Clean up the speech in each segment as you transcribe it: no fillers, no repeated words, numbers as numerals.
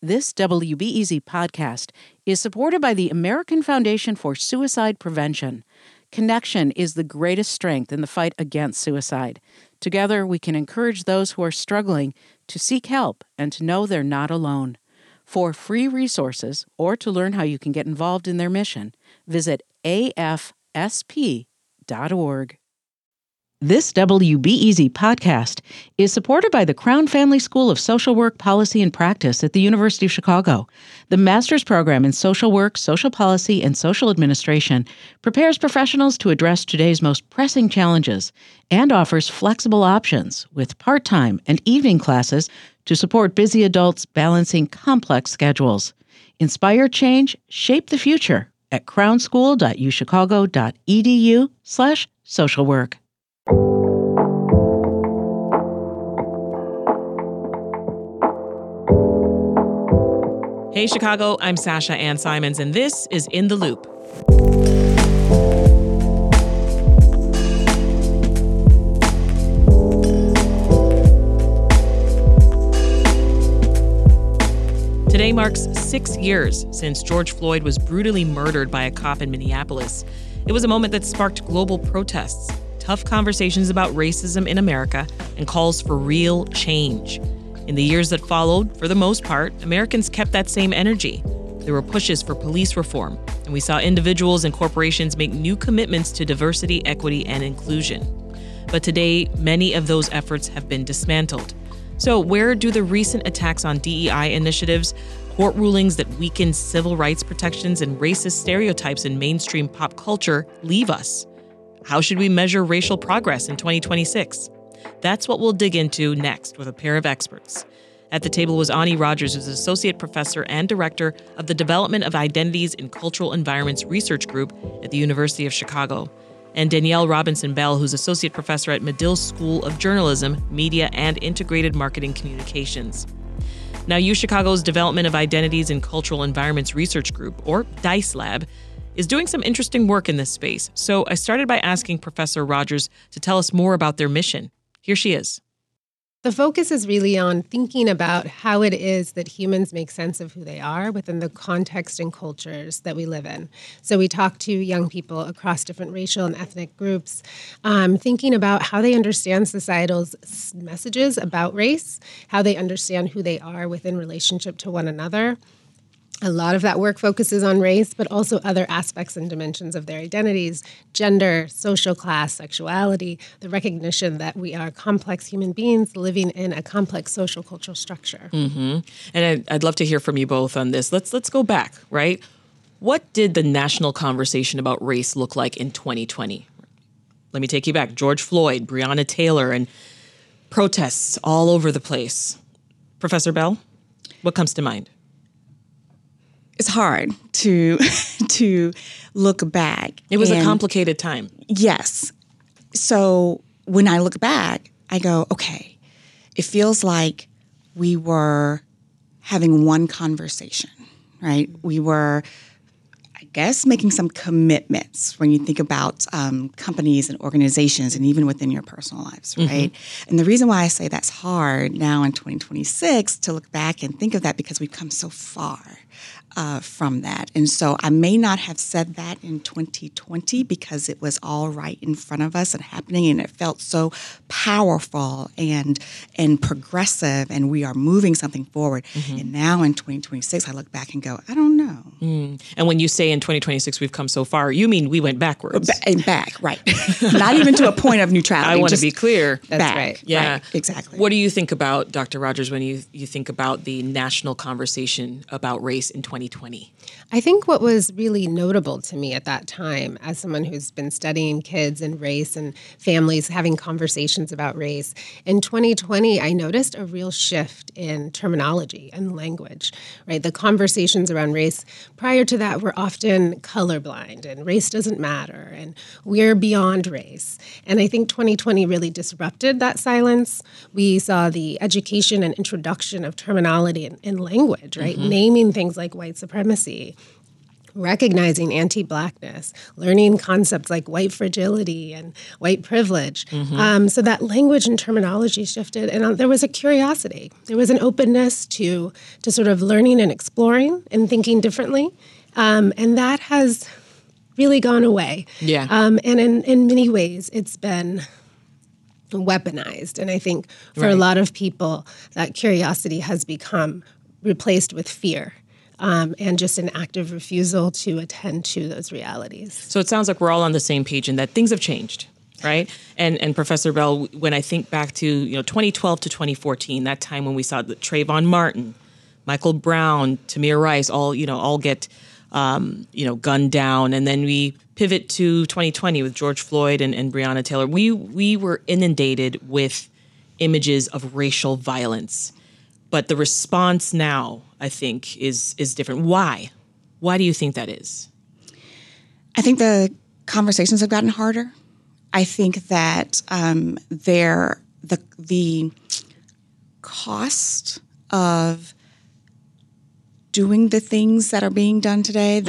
This WBEZ podcast is supported by the American Foundation for Suicide Prevention. Connection is the greatest strength in the fight against suicide. Together, we can encourage those who are struggling to seek help and to know they're not alone. For free resources or to learn how you can get involved in their mission, visit afsp.org. This WBEZ podcast is supported by the Crown Family School of Social Work, Policy, and Practice at the University of Chicago. The master's program in social work, social policy, and social administration prepares professionals to address today's most pressing challenges and offers flexible options with part-time and evening classes to support busy adults balancing complex schedules. Inspire change, shape the future at crownschool.uchicago.edu/socialwork. Hey Chicago, I'm Sasha Ann Simons, and this is In the Loop. Today marks 6 years since George Floyd was brutally murdered by a cop in Minneapolis. It was a moment that sparked global protests, tough conversations about racism in America, and calls for real change. In the years that followed, for the most part, Americans kept that same energy. There were pushes for police reform, and we saw individuals and corporations make new commitments to diversity, equity, and inclusion. But today, many of those efforts have been dismantled. So where do the recent attacks on DEI initiatives, court rulings that weaken civil rights protections, and racist stereotypes in mainstream pop culture leave us? How should we measure racial progress in 2026? That's what we'll dig into next with a pair of experts. At the table was Ani Rogers, who's Associate Professor and Director of the Development of Identities in Cultural Environments Research Group at the University of Chicago, and Danielle Robinson-Bell, who's Associate Professor at Medill School of Journalism, Media, and Integrated Marketing Communications. Now, UChicago's Development of Identities in Cultural Environments Research Group, or DICE Lab, is doing some interesting work in this space. So I started by asking Professor Rogers to tell us more about their mission. Here she is. The focus is really on thinking about how it is that humans make sense of who they are within the context and cultures that we live in. So we talk to young people across different racial and ethnic groups, thinking about how they understand societal's messages about race, how they understand who they are within relationship to one another. A lot of that work focuses on race, but also other aspects and dimensions of their identities, gender, social class, sexuality, the recognition that we are complex human beings living in a complex social cultural structure. Mm-hmm. And I'd love to hear from you both on this. Let's go back, right? What did the national conversation about race look like in 2020? Let me take you back. George Floyd, Breonna Taylor, and protests all over the place. Professor Bell, what comes to mind? It's hard to look back. It was a complicated time. Yes. So when I look back, I go, okay, it feels like we were having one conversation, right? We were, I guess, making some commitments when you think about companies and organizations and even within your personal lives, right? Mm-hmm. And the reason why I say that's hard now in 2026 to look back and think of that because we've come so far from that. And so I may not have said that in 2020 because it was all right in front of us and happening, and it felt so powerful and progressive, and we are moving something forward. Mm-hmm. And now in 2026, I look back and go, I don't know. Mm. And when you say in 2026 we've come so far, you mean we went backwards. Back, right. Not even to a point of neutrality. I want to be clear. That's back. Right. Yeah, right. Exactly. What do you think about, Dr. Rogers, when you think about the national conversation about race in 2020? I think what was really notable to me at that time, as someone who's been studying kids and race and families having conversations about race, in 2020, I noticed a real shift in terminology and language, right? The conversations around race prior to that were often colorblind and race doesn't matter and we're beyond race. And I think 2020 really disrupted that silence. We saw the education and introduction of terminology and language, right? Mm-hmm. Naming things like white supremacy, recognizing anti-Blackness, learning concepts like white fragility and white privilege. So that language and terminology shifted, and there was a curiosity. There was an openness to sort of learning and exploring and thinking differently, and that has really gone away. Yeah. And in many ways, it's been weaponized. And I think for a lot of people, that curiosity has become replaced with fear. And just an active refusal to attend to those realities. So it sounds like we're all on the same page in that things have changed, right? And Professor Bell, when I think back to 2012 to 2014, that time when we saw the Trayvon Martin, Michael Brown, Tamir Rice, all get gunned down, and then we pivot to 2020 with George Floyd and Breonna Taylor. We were inundated with images of racial violence. But the response now, I think, is different. Why? Why do you think that is? I think the conversations have gotten harder. I think that the cost of doing the things that are being done today,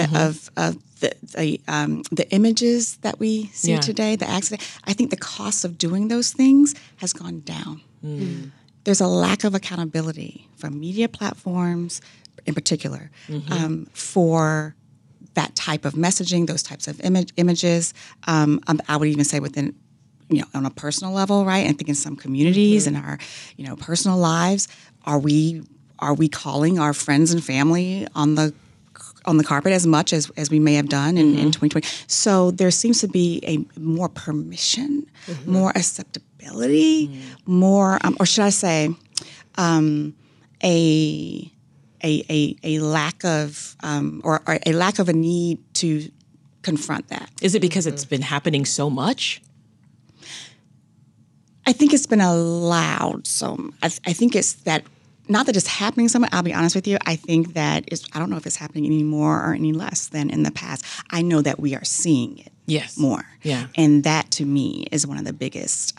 the images that we see today, the accident. I think the cost of doing those things has gone down. There's a lack of accountability from media platforms in particular for that type of messaging, those types of images. I would even say within, on a personal level, right? I think in some communities in our, personal lives, are we calling our friends and family on the carpet as much as we may have done in 2020? So there seems to be a more permission, more acceptability, more, or should I say, a lack of or a lack of a need to confront that. Is it because it's been happening so much? I think it's been allowed. So I think it's that. Not that it's happening so much, I'll be honest with you. I think that I don't know if it's happening any more or any less than in the past. I know that we are seeing it more. Yeah. And that, to me, is one of the biggest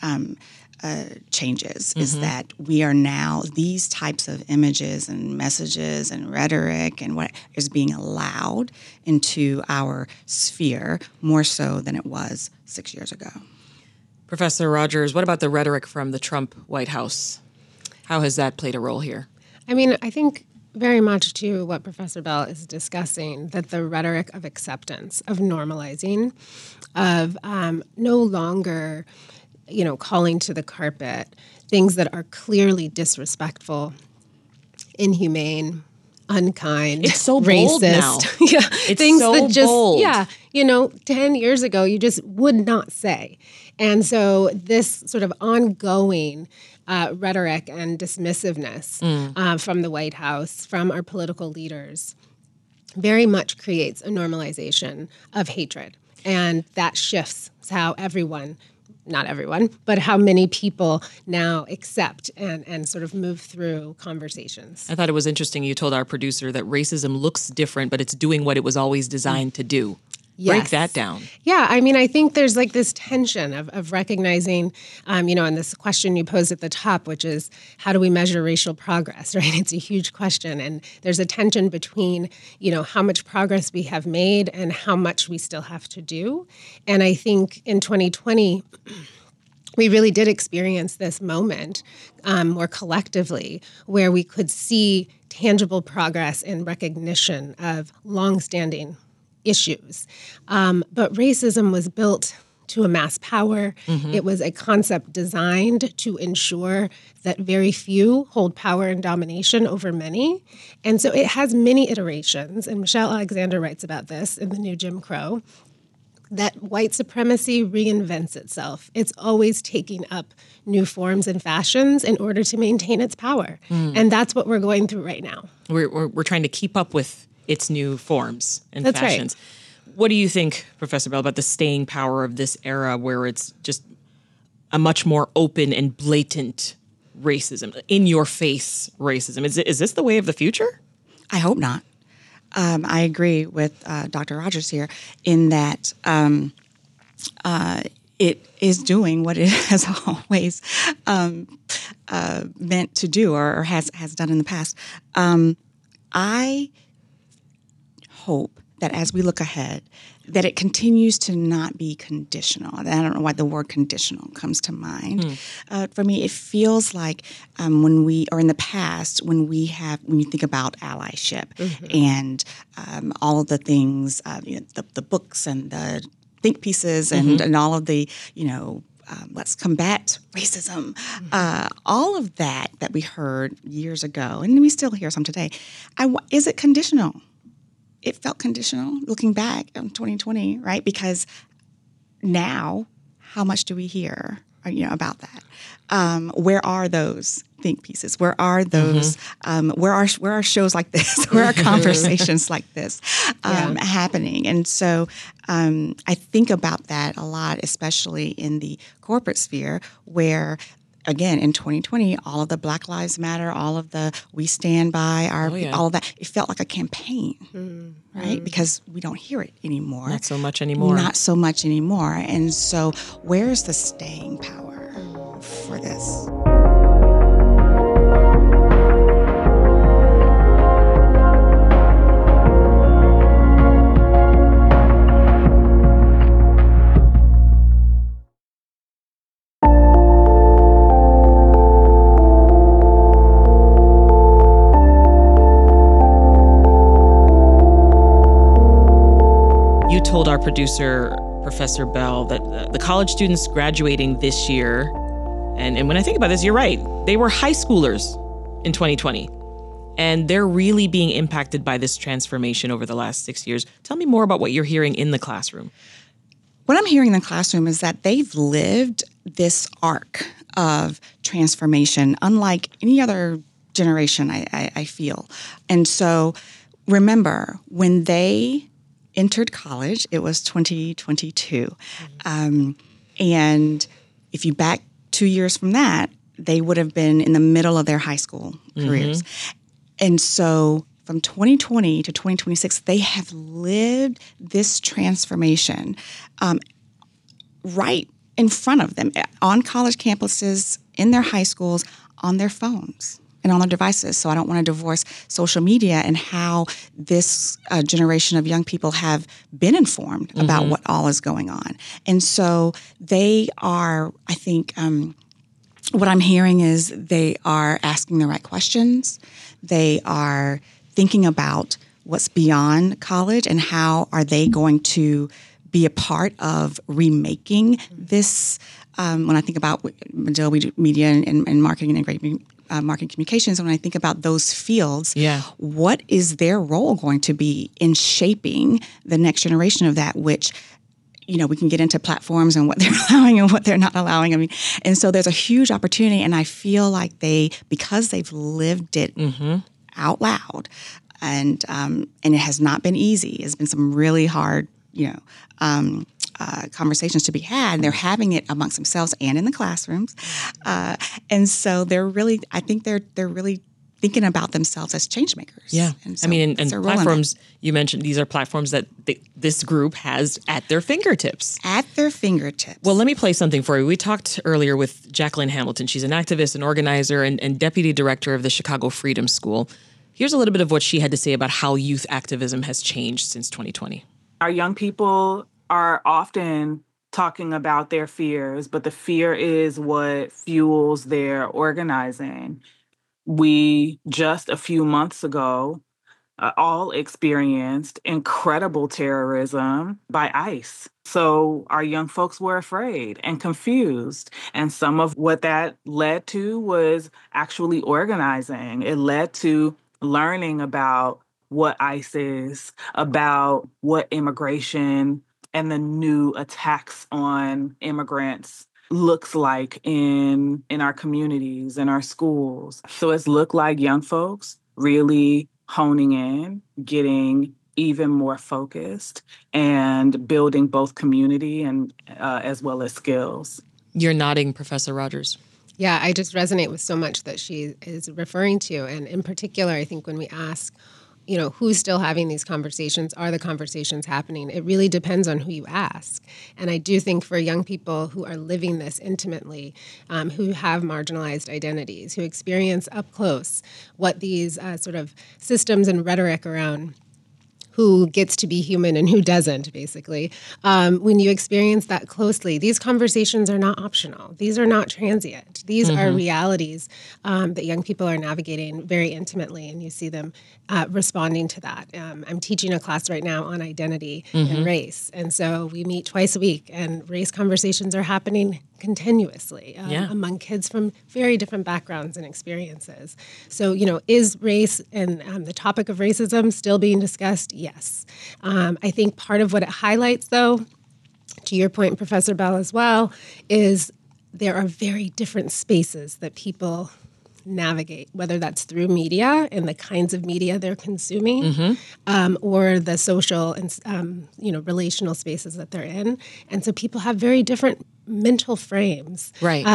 changes, is that we are now, these types of images and messages and rhetoric and what is being allowed into our sphere more so than it was 6 years ago. Professor Rogers, what about the rhetoric from the Trump White House? How has that played a role here? I mean, I think very much to what Professor Bell is discussing, that the rhetoric of acceptance, of normalizing, of no longer, calling to the carpet things that are clearly disrespectful, inhumane, unkind, it's so racist. Bold now. It's things so that just, bold. 10 years ago, you just would not say. And so this sort of ongoing rhetoric and dismissiveness from the White House, from our political leaders, very much creates a normalization of hatred. And that shifts how not everyone, but how many people now accept and sort of move through conversations. I thought it was interesting. You told our producer that racism looks different, but it's doing what it was always designed to do. Yes. Break that down. Yeah, I mean, I think there's like this tension of recognizing, and this question you posed at the top, which is how do we measure racial progress, right? It's a huge question. And there's a tension between, how much progress we have made and how much we still have to do. And I think in 2020, we really did experience this moment more collectively where we could see tangible progress in recognition of longstanding issues. But racism was built to amass power. It was a concept designed to ensure that very few hold power and domination over many. And so it has many iterations. And Michelle Alexander writes about this in The New Jim Crow, that white supremacy reinvents itself. It's always taking up new forms and fashions in order to maintain its power. And that's what we're going through right now. We're trying to keep up with its new forms and That's fashions. Right. What do you think, Professor Bell, about the staying power of this era where it's just a much more open and blatant racism, in-your-face racism? Is this the way of the future? I hope not. I agree with Dr. Rogers here in that it is doing what it has always meant to do or has done in the past. I hope that as we look ahead, that it continues to not be conditional. And I don't know why the word conditional comes to mind. For me, it feels like when we, or in the past, when you think about allyship and all of the things, the books and the think pieces and all of the, let's combat racism, all of that we heard years ago, and we still hear some today. Is it conditional? It felt conditional looking back on 2020, right? Because now, how much do we hear, about that? Where are those think pieces? Where are those? Where are shows like this? Where are conversations like this happening? And so I think about that a lot, especially in the corporate sphere, where again, in 2020, all of the Black Lives Matter, all of the we stand by all of that, it felt like a campaign, right? Because we don't hear it anymore. Not so much anymore. Not so much anymore. And so where's the staying power for this? Told our producer, Professor Bell, that the college students graduating this year, and when I think about this, you're right, they were high schoolers in 2020, and they're really being impacted by this transformation over the last 6 years. Tell me more about what you're hearing in the classroom. What I'm hearing in the classroom is that they've lived this arc of transformation unlike any other generation, I feel. And so remember, when they entered college, it was 2022. And if you back 2 years from that, they would have been in the middle of their high school careers. And so from 2020 to 2026, they have lived this transformation right in front of them on college campuses, in their high schools, on their phones and on their devices. So I don't want to divorce social media and how this generation of young people have been informed about what all is going on. And so they are, I think, what I'm hearing is they are asking the right questions. They are thinking about what's beyond college and how are they going to be a part of remaking this. When I think about Medill, we do media and marketing and marketing communications, when I think about those fields, what is their role going to be in shaping the next generation of that, which, we can get into platforms and what they're allowing and what they're not allowing. I mean, and so there's a huge opportunity, and I feel like because they've lived it out loud, and it has not been easy. It's been some really hard, conversations to be had. They're having it amongst themselves and in the classrooms, and so I think they're really thinking about themselves as change makers. Yeah, and so and platforms. You mentioned these are platforms that this group has at their fingertips. At their fingertips. Well, let me play something for you. We talked earlier with Jacqueline Hamilton. She's an activist, an organizer, and deputy director of the Chicago Freedom School. Here's a little bit of what she had to say about how youth activism has changed since 2020. Our young people are often talking about their fears, but the fear is what fuels their organizing. We just a few months ago all experienced incredible terrorism by ICE. So our young folks were afraid and confused. And some of what that led to was actually organizing. It led to learning about what ICE is, about what immigration and the new attacks on immigrants looks like in our communities, in our schools. So it's looked like young folks really honing in, getting even more focused, and building both community and as well as skills. You're nodding, Professor Rogers. Yeah, I just resonate with so much that she is referring to. And in particular, I think when we ask, who's still having these conversations? Are the conversations happening? It really depends on who you ask. And I do think for young people who are living this intimately, who have marginalized identities, who experience up close what these sort of systems and rhetoric around who gets to be human and who doesn't, basically. When you experience that closely, these conversations are not optional. These are not transient. These are realities that young people are navigating very intimately, and you see them responding to that. I'm teaching a class right now on identity and race, and so we meet twice a week, and race conversations are happening continuously among kids from very different backgrounds and experiences. So, is race and the topic of racism still being discussed? Yes. I think part of what it highlights, though, to your point, Professor Bell, as well, is there are very different spaces that people navigate, whether that's through media and the kinds of media they're consuming, or the social and relational spaces that they're in. And so people have very different mental frames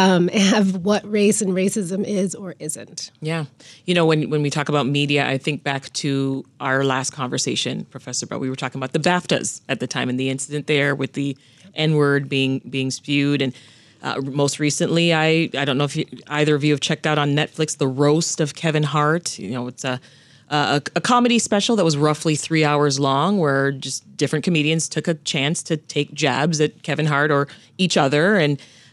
of what race and racism is or isn't. Yeah. When we talk about media, I think back to our last conversation, Professor Bell. We were talking about the BAFTAs at the time and the incident there with the N-word being spewed. And most recently, I don't know if either of you have checked out on Netflix, The Roast of Kevin Hart. It's a comedy special that was roughly 3 hours long, where just different comedians took a chance to take jabs at Kevin Hart or each other. And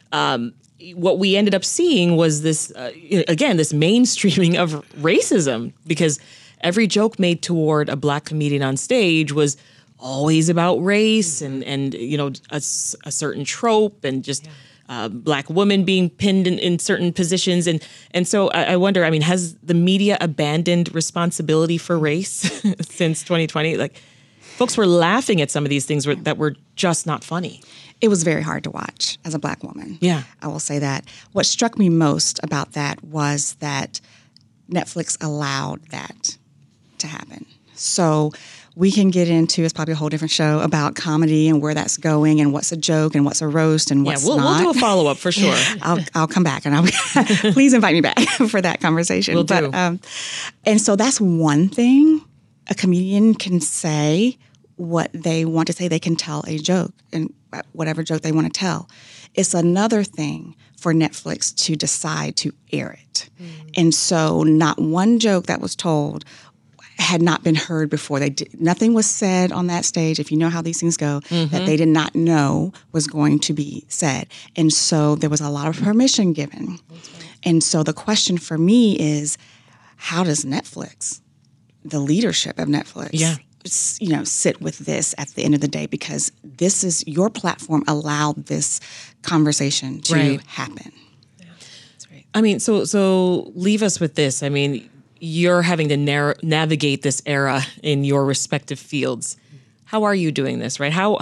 what we ended up seeing was this, this mainstreaming of racism, because every joke made toward a Black comedian on stage was always about race and a certain trope and just Black women being pinned in certain positions. And so I wonder, has the media abandoned responsibility for race since 2020? Like, folks were laughing at some of these things that were just not funny. It was very hard to watch as a Black woman. Yeah. I will say that. What struck me most about that was that Netflix allowed that to happen. So we can get into, it's probably a whole different show about comedy and where that's going and what's a joke and what's a roast and what's not. We'll do a follow-up for sure. I'll come back and please invite me back for that conversation. Will do. And so that's one thing. A comedian can say what they want to say. They can tell a joke and whatever joke they want to tell. It's another thing for Netflix to decide to air it. And so not one joke that was told had not been heard before. Nothing was said on that stage, if you know how these things go, that they did not know was going to be said. And so there was a lot of permission given. And so the question for me is, how does Netflix, the leadership of Netflix, sit with this at the end of the day? Because this is your platform allowed this conversation to happen. Yeah, that's right. So leave us with this. You're having to navigate this era in your respective fields. How are you doing this, right? How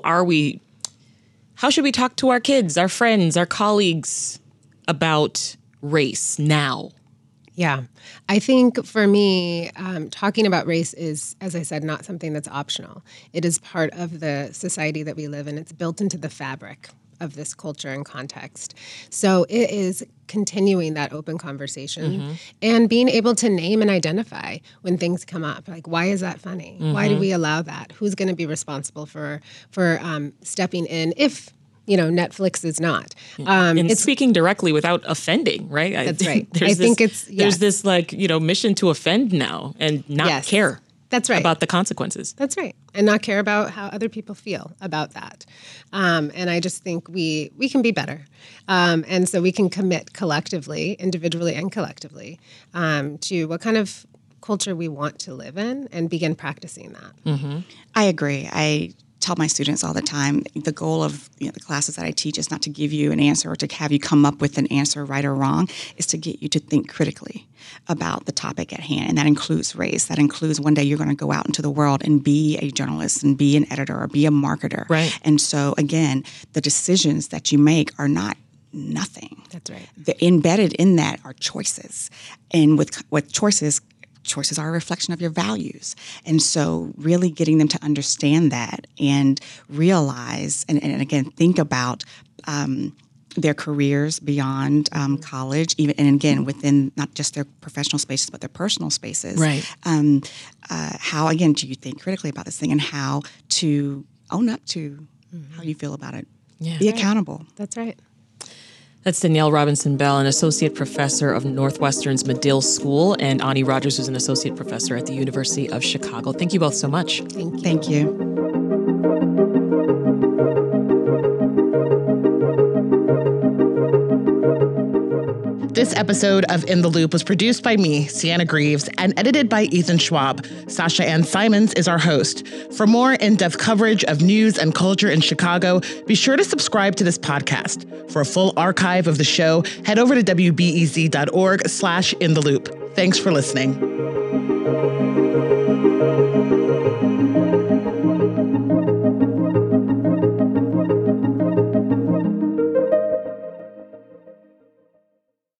should we talk to our kids, our friends, our colleagues about race now? Yeah. I think for me, talking about race is, as I said, not something that's optional. It is part of the society that we live in. It's built into the fabric of this culture and context. So it is continuing that open conversation and being able to name and identify when things come up. Like, why is that funny? Why do we allow that? Who's going to be responsible for stepping in if Netflix is not? It's speaking directly without offending, right? That's right. There's this mission to offend now and not care. That's right. About the consequences. That's right. And not care about how other people feel about that. And I just think we can be better. And so we can commit collectively, individually and collectively, to what kind of culture we want to live in and begin practicing that. I agree. I tell my students all the time, the goal of the classes that I teach is not to give you an answer or to have you come up with an answer, right or wrong. Is to get you to think critically about the topic at hand. And that includes race. That includes one day you're going to go out into the world and be a journalist and be an editor or be a marketer. Right. And so, again, the decisions that you make are not nothing. That's right. Embedded in that are choices. And with choices are a reflection of your values. And so really getting them to understand that and realize, and again, think about their careers beyond college, even, and again, within not just their professional spaces, but their personal spaces. Right. How, again, do you think critically about this thing and how to own up to how you feel about it? Yeah. Be accountable. That's right. That's Danielle Robinson Bell, an associate professor of Northwestern's Medill School, and Ani Rogers, who's an associate professor at the University of Chicago. Thank you both so much. Thank you. Thank you. This episode of In the Loop was produced by me, Sienna Greaves, and edited by Ethan Schwab. Sasha Ann Simons is our host. For more in-depth coverage of news and culture in Chicago, be sure to subscribe to this podcast. For a full archive of the show, head over to wbez.org/intheloop. Thanks for listening.